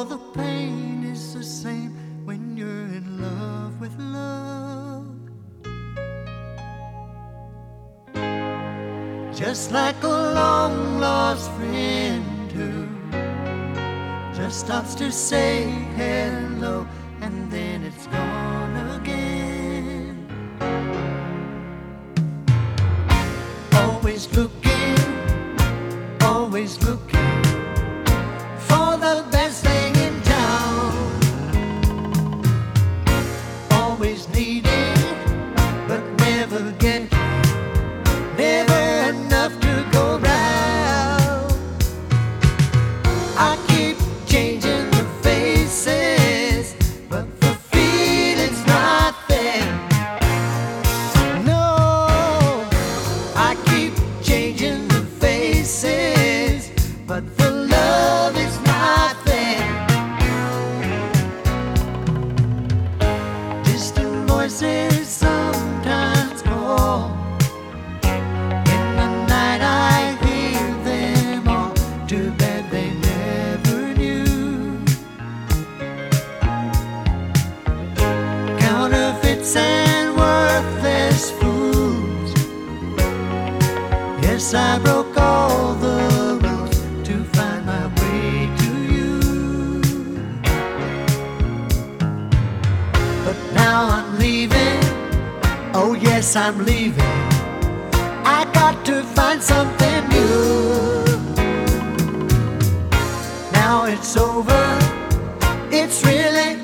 the pain is the same when you're in love with love. Just like a long lost friend who just stops to say hello and then it's gone again. Always looking for the best thing in town. Always needing but never getting, never enough to go round. I keep changing the faces, but the feeling's not there. No, I keep changing the faces, but the love is not there. Distant voices sometimes call. In the night I hear them all. Too bad they never knew. Counterfeits and worthless fools. Yes, I broke all the rules to find my way to you. But now I'm leaving. Oh yes, I'm leaving. I got to find something new. Now it's over. It's really